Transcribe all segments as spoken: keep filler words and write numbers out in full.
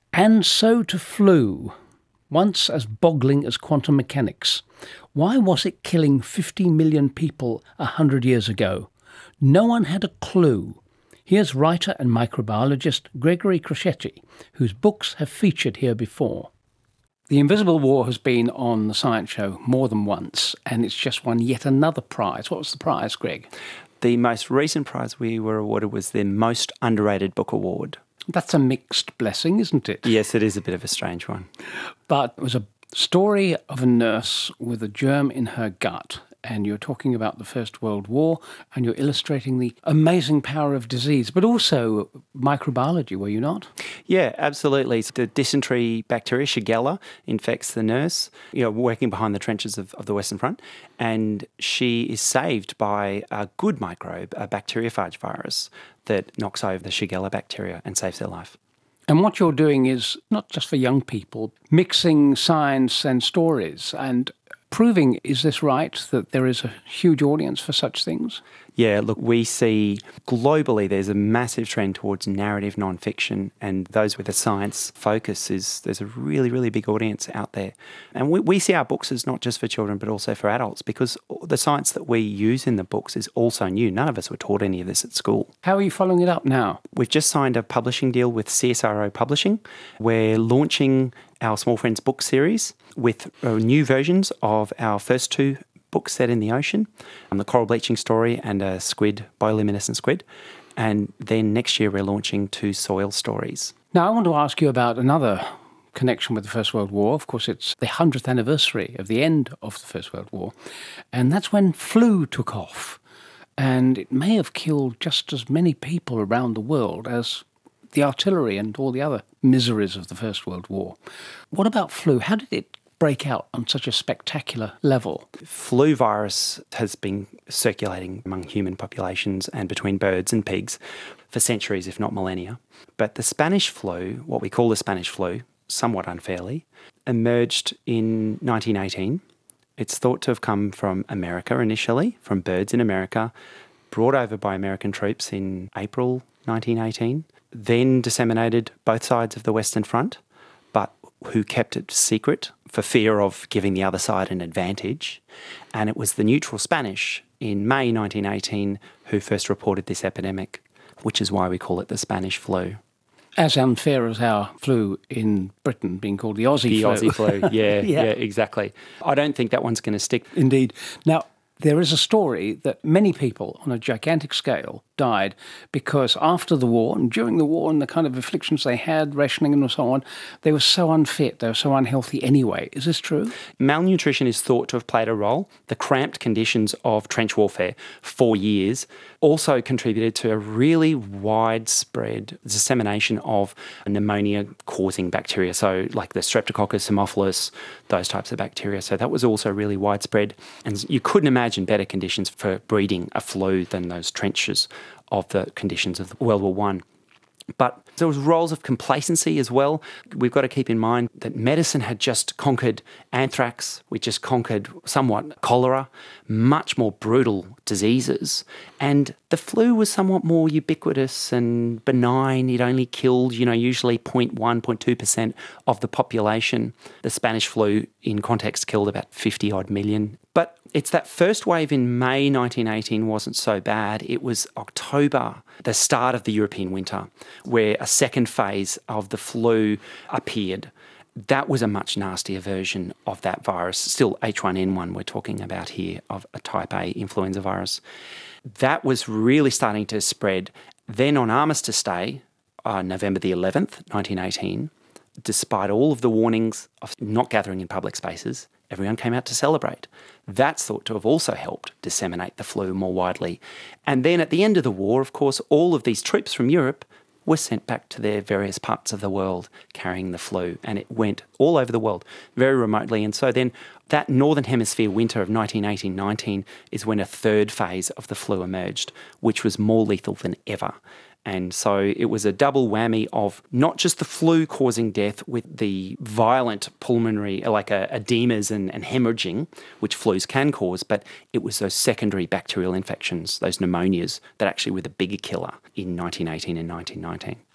And so to flu, once as boggling as quantum mechanics. Why was it killing fifty million people a hundred years ago? No one had a clue. Here's writer and microbiologist Gregory Crocetti, whose books have featured here before. The Invisible War has been on the Science Show more than once, and it's just won yet another prize. What was the prize, Greg? The most recent prize we were awarded was the Most Underrated Book Award. That's a mixed blessing, isn't it? Yes, it is a bit of a strange one. But it was a story of a nurse with a germ in her gut, and you're talking about the First World War, and you're illustrating the amazing power of disease, but also microbiology, were you not? Yeah, absolutely. The dysentery bacteria, Shigella, infects the nurse, you know, working behind the trenches of, of the Western Front, and she is saved by a good microbe, a bacteriophage virus, that knocks over the Shigella bacteria and saves her life. And what you're doing is not just for young people, mixing science and stories and proving, is this right, that there is a huge audience for such things? Yeah, look, we see globally there's a massive trend towards narrative non-fiction, and those with a science focus, is there's a really, really big audience out there. And we, we see our books as not just for children but also for adults, because the science that we use in the books is also new. None of us were taught any of this at school. How are you following it up now? We've just signed a publishing deal with C S R O Publishing. We're launching our Small Friends book series with uh, new versions of our first two books set in the ocean, um, the coral bleaching story and a squid, bioluminescent squid. And then next year we're launching two soil stories. Now I want to ask you about another connection with the First World War. Of course, it's the hundredth anniversary of the end of the First World War, and that's when flu took off. And it may have killed just as many people around the world as the artillery and all the other miseries of the First World War. What about flu? How did it break out on such a spectacular level? Flu virus has been circulating among human populations and between birds and pigs for centuries, if not millennia. But the Spanish flu, what we call the Spanish flu, somewhat unfairly, emerged in nineteen eighteen. It's thought to have come from America initially, from birds in America, brought over by American troops in April nineteen eighteen, then disseminated both sides of the Western Front, but who kept it secret for fear of giving the other side an advantage. And it was the neutral Spanish in May nineteen eighteen who first reported this epidemic, which is why we call it the Spanish flu. As unfair as our flu in Britain being called the Aussie the flu. The Aussie flu, yeah, yeah, yeah, exactly. I don't think that one's going to stick. Indeed. Now, there is a story that many people on a gigantic scale died because after the war and during the war and the kind of afflictions they had, rationing and so on, they were so unfit, they were so unhealthy anyway. Is this true? Malnutrition is thought to have played a role. The cramped conditions of trench warfare for years also contributed to a really widespread dissemination of pneumonia-causing bacteria, so like the Streptococcus, Haemophilus, those types of bacteria. So that was also really widespread. And you couldn't imagine better conditions for breeding a flu than those trenches of the conditions of World War One. But there was roles of complacency as well. We've got to keep in mind that medicine had just conquered anthrax, we just conquered somewhat cholera, much more brutal diseases. And the flu was somewhat more ubiquitous and benign. It only killed, you know, usually zero point one, zero point two percent of the population. The Spanish flu, in context, killed about fifty odd million. But it's that first wave in May nineteen eighteen wasn't so bad. It was October, the start of the European winter, where a second phase of the flu appeared. That was a much nastier version of that virus, still H one N one we're talking about here, of a type A influenza virus. That was really starting to spread. Then on Armistice Day, uh, November the eleventh, nineteen eighteen, despite all of the warnings of not gathering in public spaces, everyone came out to celebrate. That's thought to have also helped disseminate the flu more widely. And then at the end of the war, of course, all of these troops from Europe were sent back to their various parts of the world carrying the flu, and it went all over the world, very remotely. And so then that Northern Hemisphere winter of nineteen eighteen nineteen is when a third phase of the flu emerged, which was more lethal than ever. And so it was a double whammy of not just the flu causing death with the violent pulmonary, like uh, edemas and, and hemorrhaging, which flus can cause, but it was those secondary bacterial infections, those pneumonias, that actually were the bigger killer in nineteen eighteen and nineteen nineteen.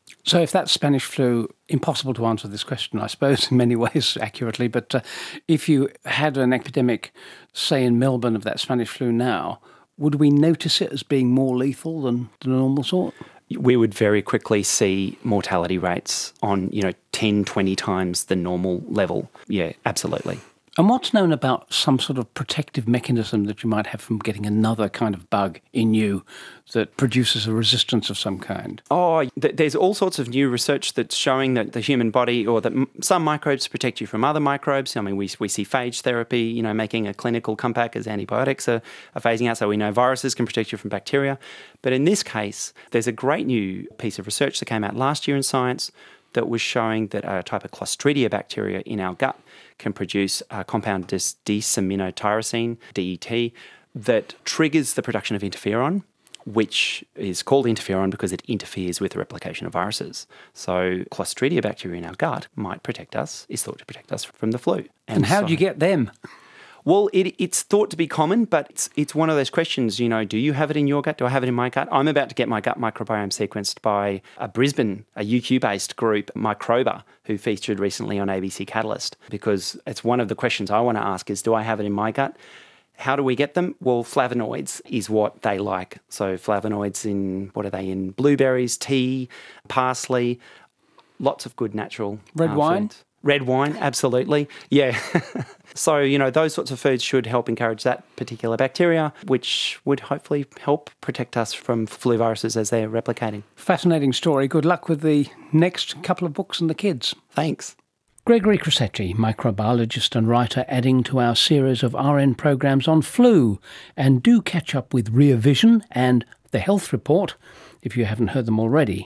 So if that's Spanish flu, impossible to answer this question, I suppose, in many ways accurately, but uh, if you had an epidemic, say in Melbourne, of that Spanish flu now, would we notice it as being more lethal than the normal sort? We would very quickly see mortality rates on, you know, ten, twenty times the normal level. Yeah, absolutely. And what's known about some sort of protective mechanism that you might have from getting another kind of bug in you that produces a resistance of some kind? Oh, th- there's all sorts of new research that's showing that the human body, or that m- some microbes protect you from other microbes. I mean, we we see phage therapy, you know, making a clinical comeback as antibiotics are, are phasing out. So we know viruses can protect you from bacteria. But in this case, there's a great new piece of research that came out last year in Science that was showing that a type of Clostridia bacteria in our gut can produce a compound desaminotyrosine, D E T, that triggers the production of interferon, which is called interferon because it interferes with the replication of viruses. So Clostridia bacteria in our gut might protect us, is thought to protect us from the flu. And, and how so, do you get them? Well, it, it's thought to be common, but it's, it's one of those questions, you know, do you have it in your gut? Do I have it in my gut? I'm about to get my gut microbiome sequenced by a Brisbane, a U Q-based group, Microba, who featured recently on A B C Catalyst, because it's one of the questions I want to ask is, do I have it in my gut? How do we get them? Well, flavonoids is what they like. So flavonoids in, what are they in? Blueberries, tea, parsley, lots of good natural Red uh, wine? foods. Red wine, absolutely. Yeah. So, you know, those sorts of foods should help encourage that particular bacteria, which would hopefully help protect us from flu viruses as they're replicating. Fascinating story. Good luck with the next couple of books and the kids. Thanks. Gregory Crosetti, microbiologist and writer, adding to our series of R N programmes on flu. And do catch up with Rear Vision and The Health Report, if you haven't heard them already.